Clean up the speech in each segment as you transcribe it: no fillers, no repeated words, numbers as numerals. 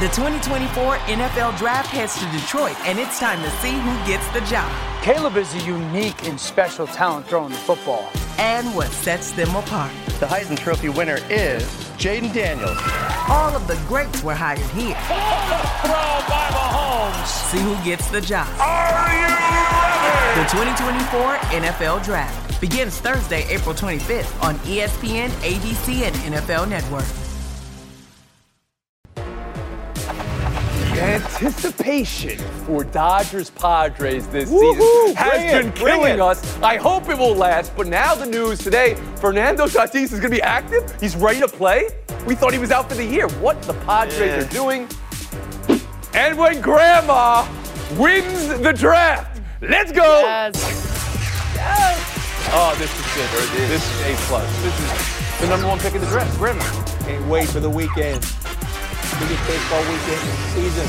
The 2024 NFL Draft heads to Detroit, and it's time to see who gets the job. Caleb is a unique and special talent throwing the football. And what sets them apart. The Heisman Trophy winner is Jaden Daniels. All of the greats were hired here. Throw by Mahomes. See who gets the job. Are you ready? The 2024 NFL Draft begins Thursday, April 25th on ESPN, ABC, and NFL Network. Anticipation for Dodgers-Padres this season has been killing us. I hope it will last, but now the news today, Fernando Tatis is going to be active. He's ready to play. We thought he was out for the year. What the Padres are doing. And when Grandma wins the draft, let's go. Yes. Oh, this is good. This is A+. This is the number one pick in the draft, Grandma. Can't wait for the weekend. Biggest baseball weekend of the season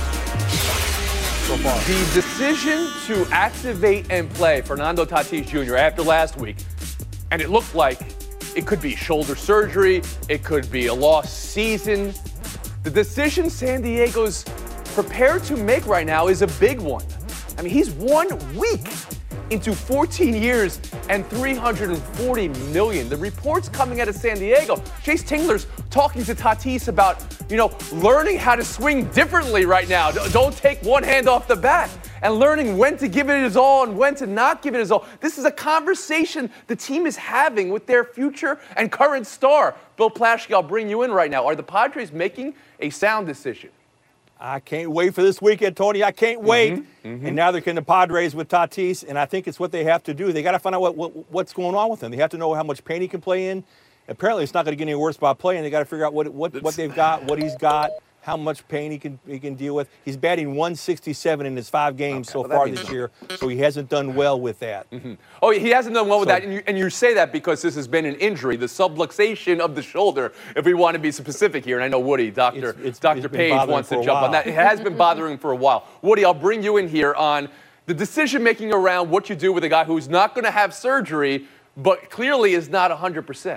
so far. The decision to activate and play Fernando Tatis Jr. after last week, and it looked like it could be shoulder surgery, it could be a lost season. The decision San Diego's prepared to make right now is a big one. I mean, he's 1 week into 14 years and $340 million. The reports coming out of San Diego, Chase Tingler's talking to Tatis about, learning how to swing differently right now. Don't take one hand off the bat, and learning when to give it his all and when to not give it his all. This is a conversation the team is having with their future and current star. Bill Plaschke, I'll bring you in right now. Are the Padres making a sound decision? I can't wait for this weekend, Tony. I can't wait. And now they're getting the Padres with Tatis, and I think it's what they have to do. They got to find out what's going on with him. They have to know how much pain he can play in. Apparently, it's not going to get any worse by playing. They got to figure out what they've got, what he's got, how much pain he can deal with. He's batting 167 in his 5 games so far this year, so he hasn't done well with that. Oh, he hasn't done well with that, and you say that because this has been an injury, the subluxation of the shoulder, if we want to be specific here. And I know Woody, Dr. Page wants to jump on that. It has been bothering him for a while. Woody, I'll bring you in here on the decision-making around what you do with a guy who's not going to have surgery, but clearly is not 100%.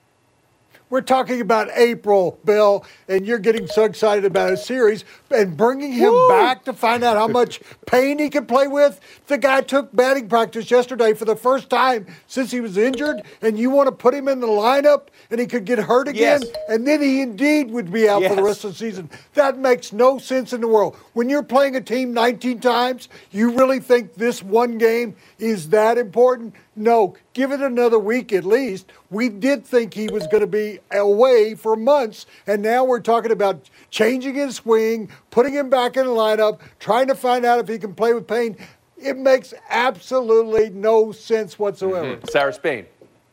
We're talking about April, Bill, and you're getting so excited about a series and bringing him back to find out how much pain he can play with. The guy took batting practice yesterday for the first time since he was injured, and you want to put him in the lineup and he could get hurt again, and then he indeed would be out for the rest of the season. That makes no sense in the world. When you're playing a team 19 times, you really think this one game is that important? No, give it another week at least. We did think he was going to be away for months, and now we're talking about changing his swing, putting him back in the lineup, trying to find out if he can play with pain. It makes absolutely no sense whatsoever. Sarah Spain.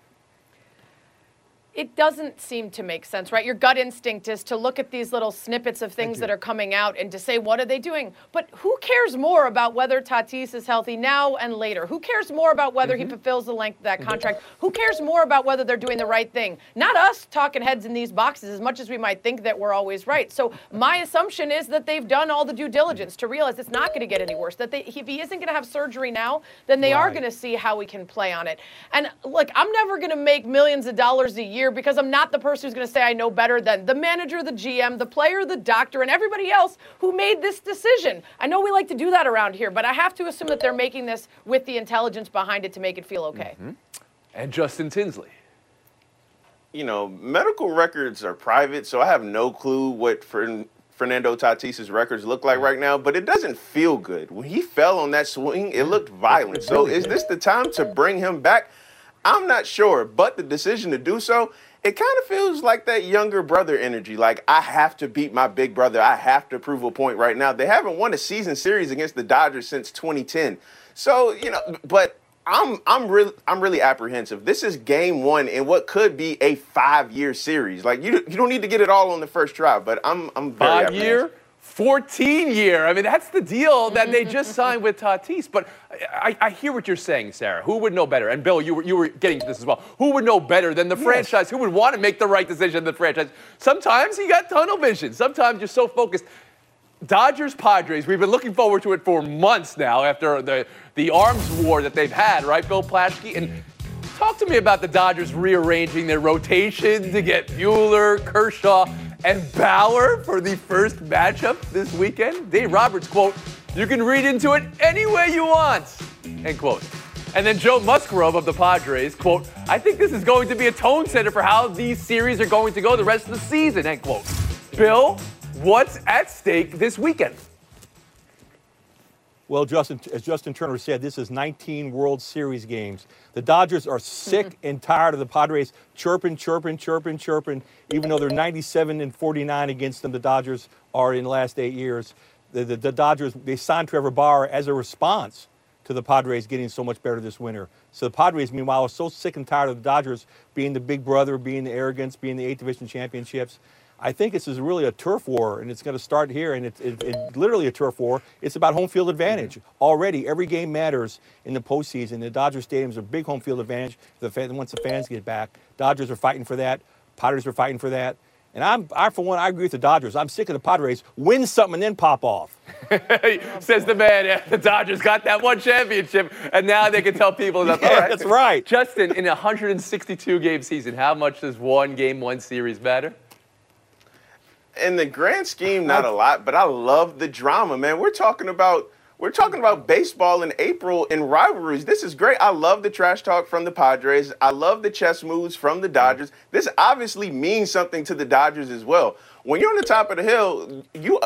It doesn't seem to make sense, right? Your gut instinct is to look at these little snippets of things that are coming out and to say, what are they doing? But who cares more about whether Tatis is healthy now and later? Who cares more about whether he fulfills the length of that contract? Who cares more about whether they're doing the right thing? Not us talking heads in these boxes as much as we might think that we're always right. So my assumption is that they've done all the due diligence to realize it's not going to get any worse, that if he isn't going to have surgery now, then they are going to see how we can play on it. And look, I'm never going to make millions of dollars a year because I'm not the person who's going to say I know better than the manager, the GM, the player, the doctor, and everybody else who made this decision. I know we like to do that around here, but I have to assume that they're making this with the intelligence behind it to make it feel okay. And Justin Tinsley. Medical records are private, so I have no clue what Fernando Tatis's records look like right now, but it doesn't feel good. When he fell on that swing, it looked violent. So is this the time to bring him back? I'm not sure, but the decision to do so, it kind of feels like that younger brother energy. Like, I have to beat my big brother. I have to prove a point right now. They haven't won a season series against the Dodgers since 2010. So, but I'm really apprehensive. This is game 1 in what could be a 5-year series. Like, you don't need to get it all on the first try, but I'm very apprehensive. 5-year? 14-year. I mean, that's the deal that they just signed with Tatis. But I hear what you're saying, Sarah. Who would know better? And Bill, you were getting to this as well. Who would know better than the franchise? Who would want to make the right decision than the franchise? Sometimes you got tunnel vision. Sometimes you're so focused. Dodgers, Padres, we've been looking forward to it for months now after the arms war that they've had, right, Bill Plaschke? And talk to me about the Dodgers rearranging their rotation to get Buehler, Kershaw, and Bauer for the first matchup this weekend? Dave Roberts, quote, "You can read into it any way you want," end quote. And then Joe Musgrove of the Padres, quote, "I think this is going to be a tone setter for how these series are going to go the rest of the season," end quote. Bill, what's at stake this weekend? Well, as Justin Turner said, this is 19 World Series games. The Dodgers are sick and tired of the Padres chirping, even though they're 97-49 against them. The Dodgers are in the last 8 years. The Dodgers, they signed Trevor Bauer as a response to the Padres getting so much better this winter. So the Padres, meanwhile, are so sick and tired of the Dodgers being the big brother, being the arrogance, being the 8th division championships. I think this is really a turf war, and it's going to start here, and it's literally a turf war. It's about home field advantage. Already, every game matters in the postseason. The Dodger Stadium's a big home field advantage once the fans get back. Dodgers are fighting for that. Padres are fighting for that. And I, for one, I agree with the Dodgers. I'm sick of the Padres. Win something and then pop off. Says the man, the Dodgers got that one championship, and now they can tell people that. Yeah, right. That's right. Justin, in a 162-game season, how much does one game, one series matter? In the grand scheme, not a lot, but I love the drama, man. We're talking about baseball in April in rivalries. This is great. I love the trash talk from the Padres. I love the chess moves from the Dodgers. This obviously means something to the Dodgers as well. When you're on the top of the hill,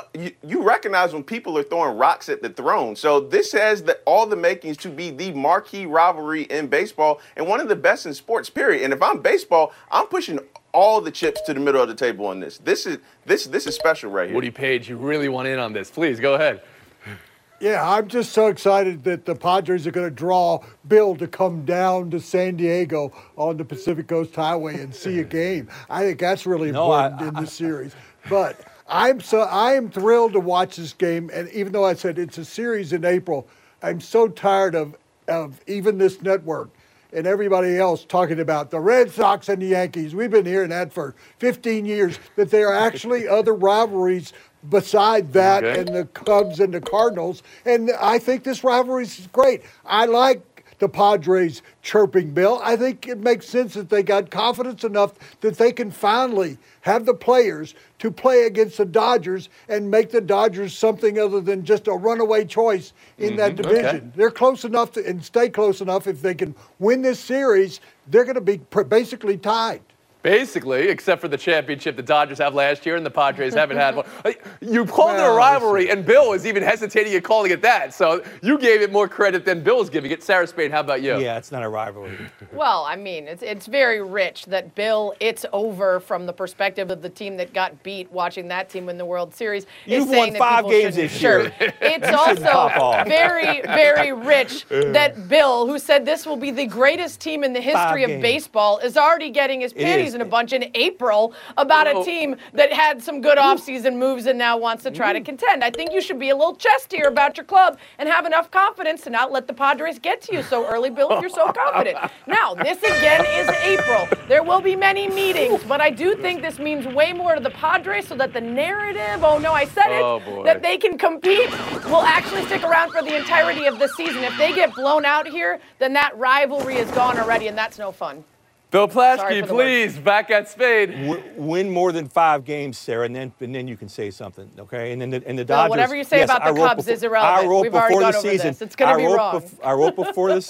you recognize when people are throwing rocks at the throne. So this has all the makings to be the marquee rivalry in baseball and one of the best in sports, period. And if I'm baseball, I'm pushing all the chips to the middle of the table on this. This is special right here. Woody Page, you really want in on this. Please, go ahead. Yeah, I'm just so excited that the Padres are going to draw Bill to come down to San Diego on the Pacific Coast Highway and see a game. I think that's really important in this series. But I am thrilled to watch this game. And even though I said it's a series in April, I'm so tired of even this network and everybody else talking about the Red Sox and the Yankees. We've been hearing that for 15 years, that there are actually other rivalries beside that and the Cubs and the Cardinals. And I think this rivalry is great. I like the Padres chirping Bill. I think it makes sense that they got confidence enough that they can finally have the players to play against the Dodgers and make the Dodgers something other than just a runaway choice in that division. Okay. They're close enough and stay close enough. If they can win this series, they're going to be basically tied. Basically, except for the championship the Dodgers have last year and the Padres haven't had one. You called it a rivalry, and Bill is even hesitating at calling it that. So you gave it more credit than Bill's giving it. Sarah Spain, how about you? Yeah, it's not a rivalry. Well, I mean, it's very rich that Bill, it's over from the perspective of the team that got beat watching that team win the World Series. You've won 5 games this year. It's also very, very rich that Bill, who said this will be the greatest team in the history of baseball, is already getting his panties in a bunch in April about a team that had some good offseason moves and now wants to try to contend. I think you should be a little chestier about your club and have enough confidence to not let the Padres get to you so early, Bill, if you're so confident. Now, this again is April. There will be many meetings, but I do think this means way more to the Padres so that the narrative, oh no, I said it, that they can compete will actually stick around for the entirety of the season. If they get blown out here, then that rivalry is gone already, and that's no fun. Bill Plaschke, please, back at Spade. Win more than 5 games, Sarah, and then you can say something, okay? And then the Dodgers. Well, whatever you say about the Cubs is irrelevant. We've already gone over this. It's going to be wrong. I wrote before the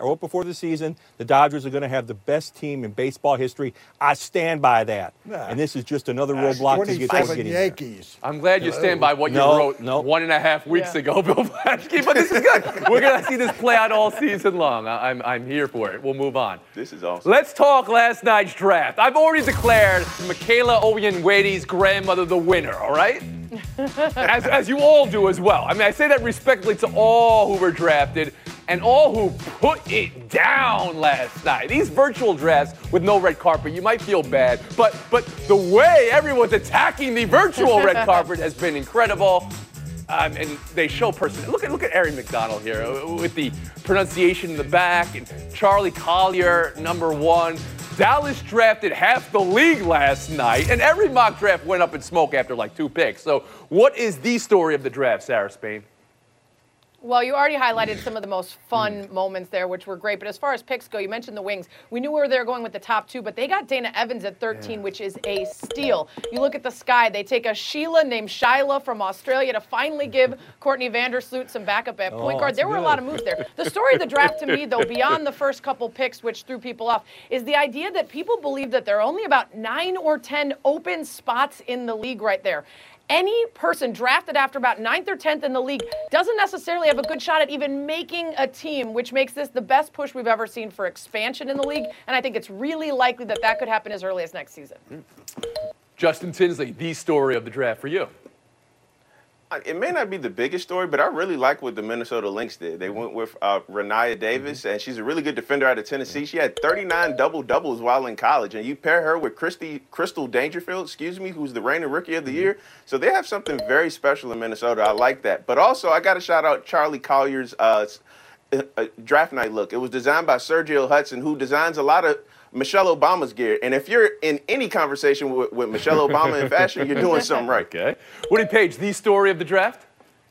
season, the Dodgers are going to have the best team in baseball history. I stand by that. And this is just another roadblock to get Yankees. There. I'm glad you stand by what you wrote 1.5 weeks ago, Bill Plaschke. But this is good. We're going to see this play out all season long. I'm here for it. We'll move on. This is awesome. Let's talk last night's draft. I've already declared Michaela Oyenwede's grandmother the winner, all right? as you all do as well. I mean, I say that respectfully to all who were drafted and all who put it down last night. These virtual drafts with no red carpet, you might feel bad, but the way everyone's attacking the virtual red carpet has been incredible. And they show personality. Look at Erin McDonald here with the pronunciation in the back, and Charlie Collier, #1. Dallas drafted half the league last night, and every mock draft went up in smoke after like 2 picks. So what is the story of the draft, Sarah Spain? Well, you already highlighted some of the most fun moments there, which were great. But as far as picks go, you mentioned the Wings. We knew where they were going with the top 2, but they got Dana Evans at 13, which is a steal. You look at the Sky. They take a Sheila named Shyla from Australia to finally give Courtney Vandersloot some backup at point guard. There were a lot of moves there. The story of the draft to me, though, beyond the first couple picks, which threw people off, is the idea that people believe that there are only about 9 or 10 open spots in the league right there. Any person drafted after about 9th or 10th in the league doesn't necessarily have a good shot at even making a team, which makes this the best push we've ever seen for expansion in the league. And I think it's really likely that that could happen as early as next season. Justin Tinsley, the story of the draft for you. It may not be the biggest story, but I really like what the Minnesota Lynx did. They went with Renaya Davis, and she's a really good defender out of Tennessee. She had 39 double-doubles while in college, and you pair her with Crystal Dangerfield, who's the reigning Rookie of the Year. So they have something very special in Minnesota. I like that. But also, I got to shout out Charlie Collier's draft night look. It was designed by Sergio Hudson, who designs a lot of Michelle Obama's gear. And if you're in any conversation with Michelle Obama in fashion, you're doing something right. Okay. Woody Page, the story of the draft?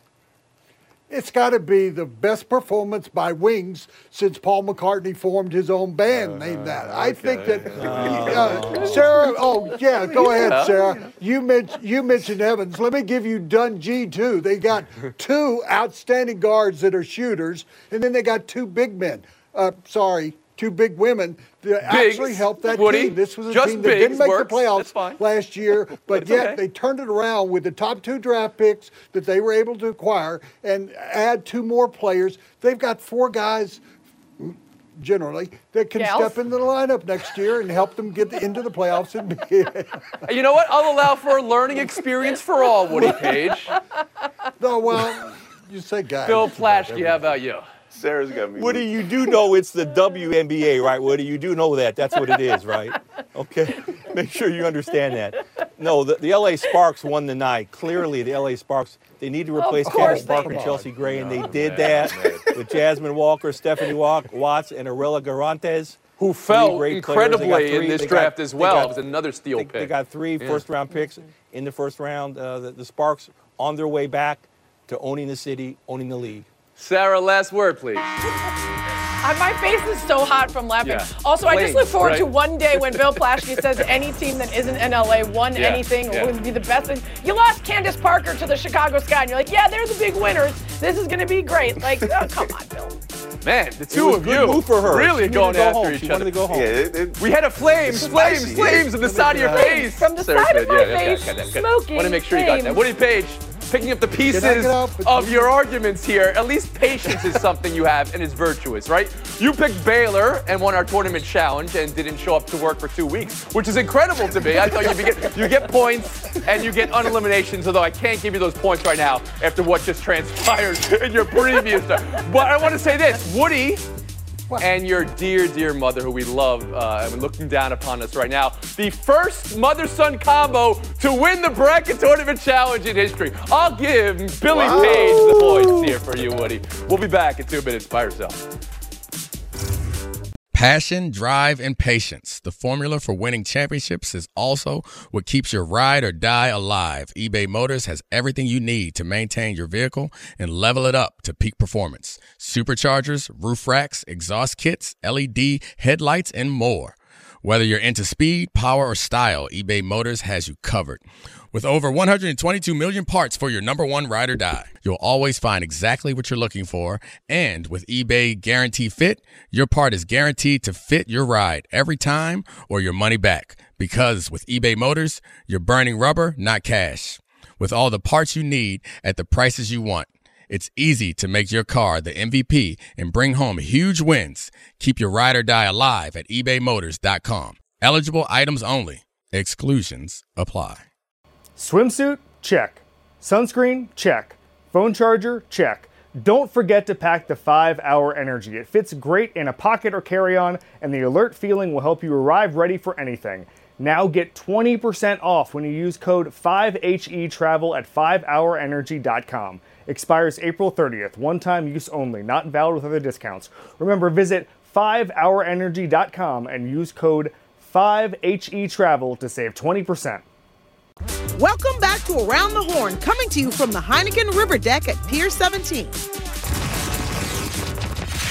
It's got to be the best performance by Wings since Paul McCartney formed his own band named that. I think that Sarah. Oh yeah, go ahead, Sarah. You mentioned Evans. Let me give you Dungee too. They got 2 outstanding guards that are shooters, and then they got 2 big men. 2 big women that actually helped that team. This was a team that didn't make the playoffs last year, but yet they turned it around with the top 2 draft picks that they were able to acquire and add 2 more players. They've got 4 guys, generally, that can step into the lineup next year and help them get into the playoffs. You know what? I'll allow for a learning experience for all, Woody Page. No, well, you say guys. Phil Plaschke, how about you? Sarah's got me. Woody, you do know it's the WNBA, right, Woody? You do know that. That's what it is, right? Okay. Make sure you understand that. No, the LA Sparks won the night. Clearly, the LA Sparks, they need to replace Candace Parker and Chelsea Gray, and they did that with Jasmine Walker, Stephanie Watts, and Arella Garantes. Who fell incredibly in this draft as well. It was another steal pick. They got 3 first-round picks in the first round. The Sparks on their way back to owning the city, owning the league. Sarah, last word, please. My face is so hot from laughing. Yeah. Also, I just look forward to one day when Bill Plaschke says any team that isn't in LA won anything would be the best thing. You lost Candace Parker to the Chicago Sky, and you're like, yeah, they're the big winners. This is going to be great. Like, oh, come on, Bill. Man, the two of you move for her. Really going after each other. To go home. Yeah, we had a flames on the side of your face. From the side of my face, smoking. Want to make sure you got that. Woody Page, picking up the pieces of your arguments here. At least patience is something you have, and it's virtuous, right? You picked Baylor and won our tournament challenge and didn't show up to work for 2 weeks, which is incredible to me. I thought you get points and you get uneliminations, although I can't give you those points right now after what just transpired in your previous stuff. But I want to say this, Woody and your dear, dear mother, who we love, and looking down upon us right now, the first mother-son combo to win the bracket tournament challenge in history. I'll give Billy Page the points here for you, Woody. We'll be back in 2 minutes by yourself. Passion, drive, and patience. The formula for winning championships is also what keeps your ride or die alive. eBay Motors has everything you need to maintain your vehicle and level it up to peak performance. Superchargers, roof racks, exhaust kits, LED headlights, and more. Whether you're into speed, power, or style, eBay Motors has you covered. With over 122 million parts for your number one ride or die, you'll always find exactly what you're looking for. And with eBay Guarantee Fit, your part is guaranteed to fit your ride every time or your money back. Because with eBay Motors, you're burning rubber, not cash. With all the parts you need at the prices you want, it's easy to make your car the MVP and bring home huge wins. Keep your ride or die alive at ebaymotors.com. Eligible items only. Exclusions apply. Swimsuit? Check. Sunscreen? Check. Phone charger? Check. Don't forget to pack the 5-Hour Energy. It fits great in a pocket or carry-on, and the alert feeling will help you arrive ready for anything. Now get 20% off when you use code 5HETRAVEL at 5hourenergy.com. Expires April 30th. One-time use only. Not valid with other discounts. Remember, visit 5hourenergy.com and use code 5HETRAVEL to save 20%. Welcome back to Around the Horn, coming to you from the Heineken River Deck at Pier 17.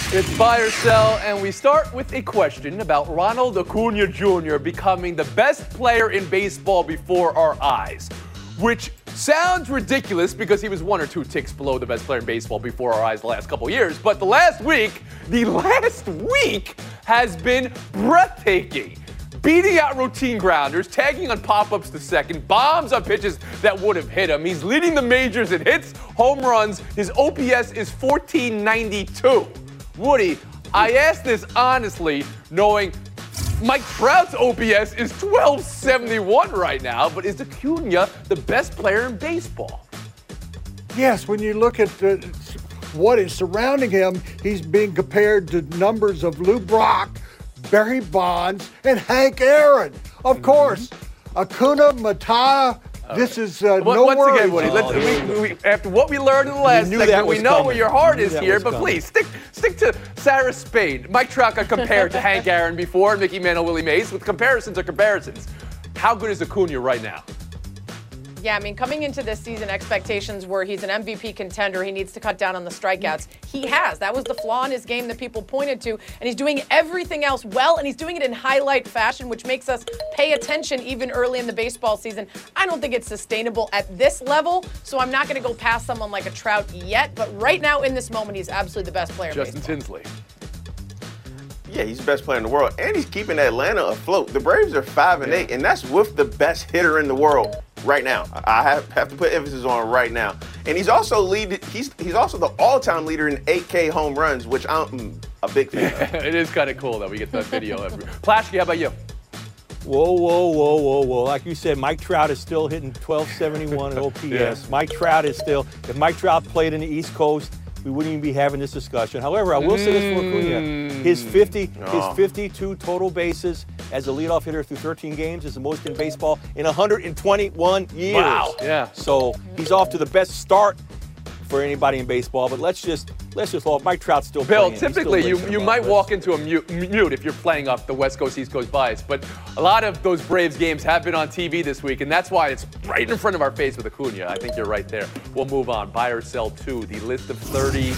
It's buy or sell, and we start with a question about Ronald Acuna Jr. becoming the best player in baseball before our eyes, which sounds ridiculous because he was 1 or 2 ticks below the best player in baseball before our eyes the last couple of years. But the last week has been breathtaking. Beating out routine grounders, tagging on pop-ups to second, bombs on pitches that would have hit him. He's leading the majors in hits, home runs. His OPS is 1492. Woody, I ask this honestly, knowing Mike Trout's OPS is 1271 right now, but is Acuna the best player in baseball? Yes, when you look at what is surrounding him, he's being compared to numbers of Lou Brock, Barry Bonds, and Hank Aaron. Of course, Acuna Matata. This is no Once worries. again, Woody, after what we learned in the last segment, we know where your heart is here, but please, stick to Sarah Spain. Mike Trout got compared to Hank Aaron before, Mickey Mantle, Willie Mays, with comparisons are comparisons. How good is Acuna right now? Yeah, I mean, coming into this season, expectations were he's an MVP contender. He needs to cut down on the strikeouts. He has. That was the flaw in his game that people pointed to. And he's doing everything else well, and he's doing it in highlight fashion, which makes us pay attention even early in the baseball season. I don't think it's sustainable at this level, so I'm not going to go past someone like a Trout yet. But right now, in this moment, he's absolutely the best player in baseball. Justin Tinsley. Yeah, he's the best player in the world, and he's keeping Atlanta afloat. The Braves are 5-8, and that's with the best hitter in the world right now. I have to put emphasis on right now. And he's also he's also the all-time leader in 8K home runs, which I'm a big fan of. It is kind of cool that we get that video. Plaschke, how about you? Whoa. Like you said, Mike Trout is still hitting 1271 in OPS. Yeah. Mike Trout is still, if Mike Trout played in the East Coast, we wouldn't even be having this discussion. However, I will say this for Acuna. His 52 total bases as a leadoff hitter through 13 games is the most in baseball in 121 years. Wow. Yeah. So he's off to the best start for anybody in baseball, but let's just all Mike Trout's still Bill, playing. typically you might walk into a mute if you're playing up the West Coast, East Coast bias, but a lot of those Braves games have been on TV this week, and that's why it's right in front of our face with Acuna. I think you're right there. We'll move on. Buy or sell 2, the list of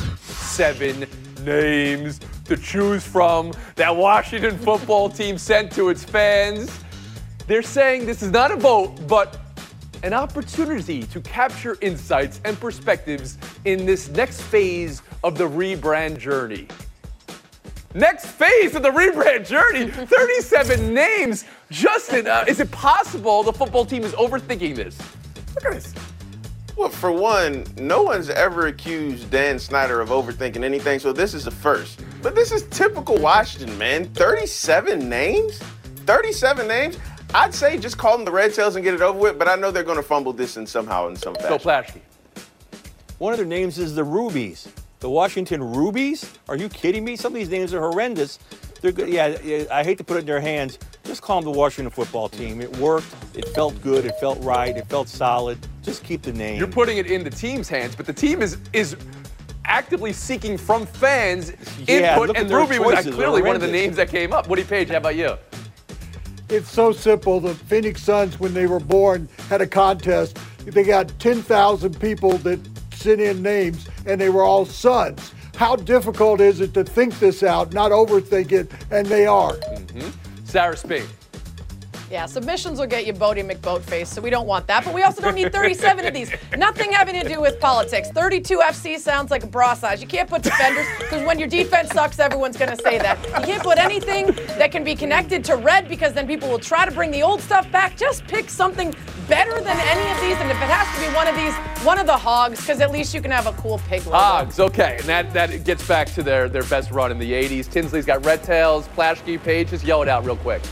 37 names to choose from that Washington football team sent to its fans. They're saying this is not a vote, but an opportunity to capture insights and perspectives in this next phase of the rebrand journey. Next phase of the rebrand journey, 37 names. Justin, is it possible the football team is overthinking this? Look at this. Well, for one, no one's ever accused Dan Snyder of overthinking anything, so this is a first. But this is typical Washington, man. 37 names? 37 names? I'd say just call them the Red Tails and get it over with, but I know they're going to fumble this in some fashion. Bill Plaschke. One of their names is the Rubies. The Washington Rubies? Are you kidding me? Some of these names are horrendous. They're good. Yeah, I hate to put it in their hands. Just call them the Washington football team. It worked. It felt good. It felt right. It felt solid. Just keep the name. You're putting it in the team's hands, but the team is actively seeking from fans input, and Ruby was clearly one of the names that came up. Woody Page, how about you? It's so simple. The Phoenix Suns, when they were born, had a contest. They got 10,000 people that sent in names, and they were all Suns. How difficult is it to think this out, not overthink it, and they are. Sarah Spain. Yeah, submissions will get you Bodie McBoatface, so we don't want that. But we also don't need 37 of these. Nothing having to do with politics. 32 FC sounds like a bra size. You can't put defenders, because when your defense sucks, everyone's going to say that. You can't put anything that can be connected to red, because then people will try to bring the old stuff back. Just pick something better than any of these, and if it has to be one of these, one of the Hogs, because at least you can have a cool pig logo. Hogs, okay, and that gets back to their best run in the 80s. Tinsley's got Red Tails, Plaschke, Page, just yell it out real quick.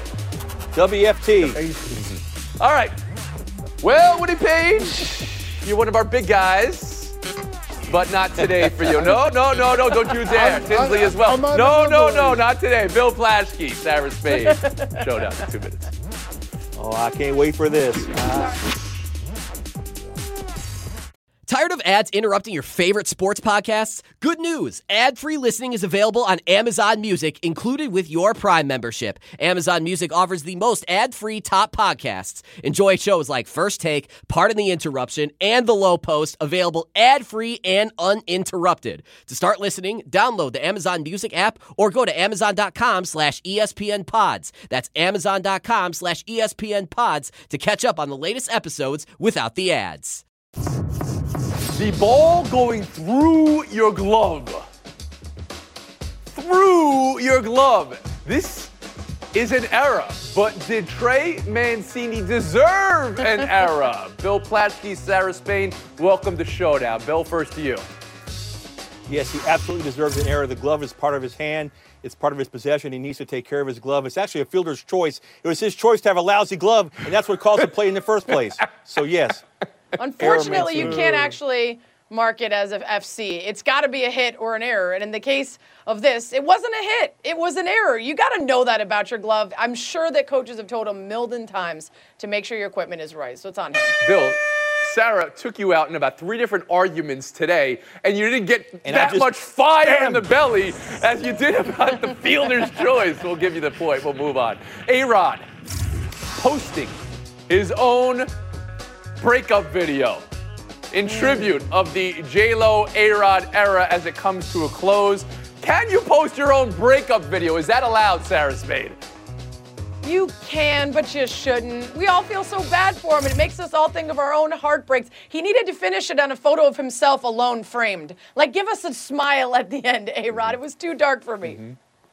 WFT. All right. Well, Woody Page, you're one of our big guys, but not today for you. No, don't you dare. Tinsley as well. No, not today. Bill Plaschke, Sarah Spain. Showdown in 2 minutes. Oh, I can't wait for this. Tired of ads interrupting your favorite sports podcasts? Good news! Ad-free listening is available on Amazon Music, included with your Prime membership. Amazon Music offers the most ad-free top podcasts. Enjoy shows like First Take, Pardon the Interruption, and The Low Post, available ad-free and uninterrupted. To start listening, download the Amazon Music app or go to amazon.com/ESPN Pods. That's amazon.com/ESPN Pods to catch up on the latest episodes without the ads. The ball going through your glove. Through your glove. This is an era, but did Trey Mancini deserve an era? Bill Plaschke, Sarah Spain, welcome to Showdown. Bill, first to you. Yes, he absolutely deserves an error. The glove is part of his hand. It's part of his possession. He needs to take care of his glove. It's actually a fielder's choice. It was his choice to have a lousy glove, and that's what caused the play in the first place. So, yes. Unfortunately, you can't actually mark it as an FC. It's got to be a hit or an error. And in the case of this, it wasn't a hit. It was an error. You got to know that about your glove. I'm sure that coaches have told him a million times to make sure your equipment is right. So it's on him. Bill, Sarah took you out in about 3 different arguments today, and you didn't get that much fire in the belly as you did about the fielder's choice. We'll give you the point. We'll move on. A-Rod posting his own breakup video in tribute of the J-Lo A-Rod era as it comes to a close. Can you post your own breakup video? Is that allowed, Sarah Spade? You can, but you shouldn't. We all feel so bad for him, and it makes us all think of our own heartbreaks. He needed to finish it on a photo of himself alone framed. Like, give us a smile at the end, A-Rod. It was too dark for me.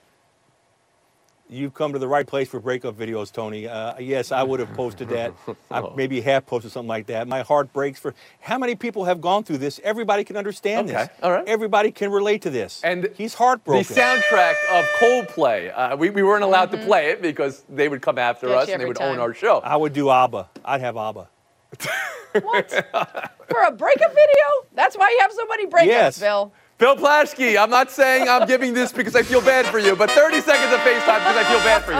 You've come to the right place for breakup videos, Tony. Yes, I would have posted that. I maybe have posted something like that. My heart breaks for how many people have gone through this. Everybody can understand this. All right. Everybody can relate to this. And he's heartbroken. The soundtrack of Coldplay, we weren't allowed to play it because they would come after us and they would own our show. I would do ABBA. I'd have ABBA. What? For a breakup video? That's why you have so many breakups, Bill. Bill Plaschke, I'm not saying I'm giving this because I feel bad for you, but 30 seconds of FaceTime because I feel bad for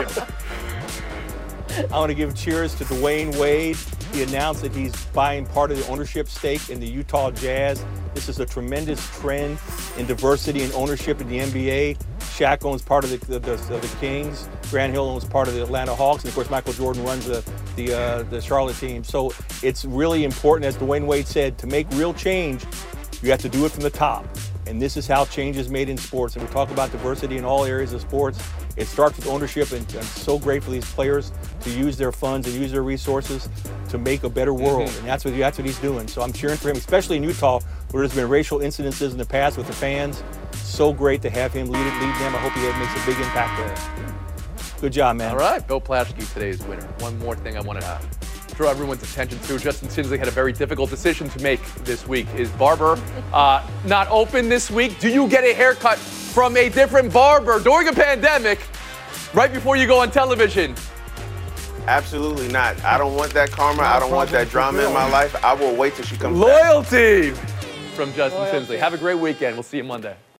you. I want to give cheers to Dwayne Wade. He announced that he's buying part of the ownership stake in the Utah Jazz. This is a tremendous trend in diversity and ownership in the NBA. Shaq owns part of the Kings. Grant Hill owns part of the Atlanta Hawks. And, of course, Michael Jordan runs the Charlotte team. So it's really important, as Dwayne Wade said, to make real change, you have to do it from the top. And this is how change is made in sports. And we talk about diversity in all areas of sports. It starts with ownership, and I'm so grateful for these players to use their funds and use their resources to make a better world. And that's what he's doing. So I'm cheering for him, especially in Utah, where there's been racial incidences in the past with the fans. So great to have him lead them. I hope he makes a big impact there. Good job, man. All right, Bill Plaschke, today's winner. One more thing I want to draw everyone's attention to. Justin Tinsley had a very difficult decision to make this week. His barber not open this week. Do you get a haircut from a different barber during a pandemic right before you go on television? Absolutely not. I don't want that karma. I don't want that drama in my life. I will wait till she comes back. Loyalty from Justin Tinsley. Have a great weekend. We'll see you Monday.